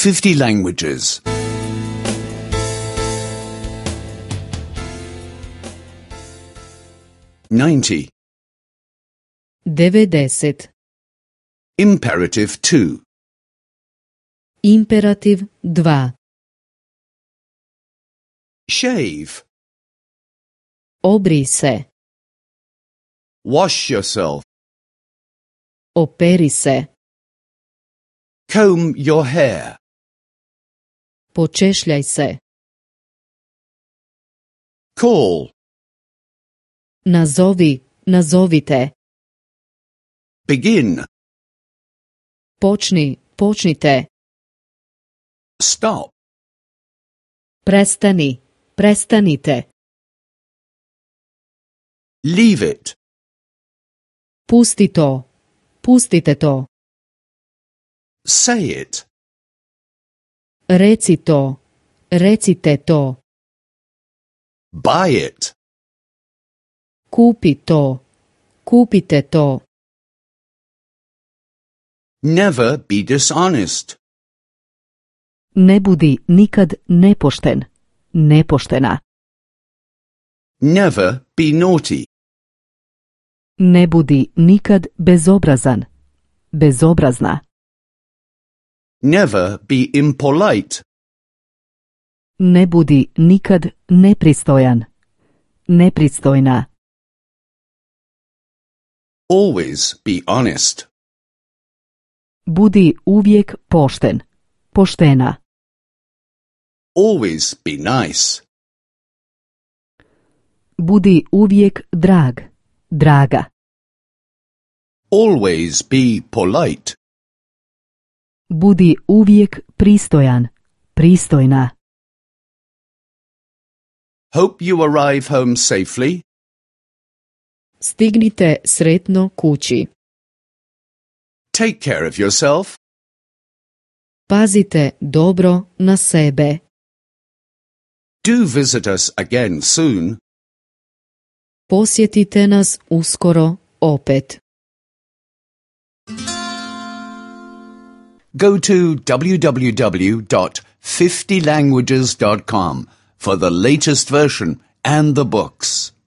50 languages. 90. 90. Imperative 2. Imperativ 2. Shave. Obri se. Wash yourself. Operi se. Comb your hair. Počešljaj se. Call. Nazovi, nazovite. Begin. Počni, počnite. Stop. Prestani, prestanite. Leave it. Pusti to, pustite to. Say it. Reci to, recite to. Buy it. Kupi to, kupite to. Never be dishonest. Ne budi nikad nepošten, nepoštena. Never be naughty. Ne budi nikad bezobrazan, bezobrazna. Never be impolite. Ne budi nikad nepristojan, nepristojna. Always be honest. Budi uvijek pošten, poštena. Always be nice. Budi uvijek drag, draga. Always be polite. Budi uvijek pristojan, pristojna. Hope you arrive home safely. Stignite sretno kući. Take care of yourself. Pazite dobro na sebe. Do visit us again soon. Posjetite nas uskoro opet. Go to www.50languages.com for the latest version and the books.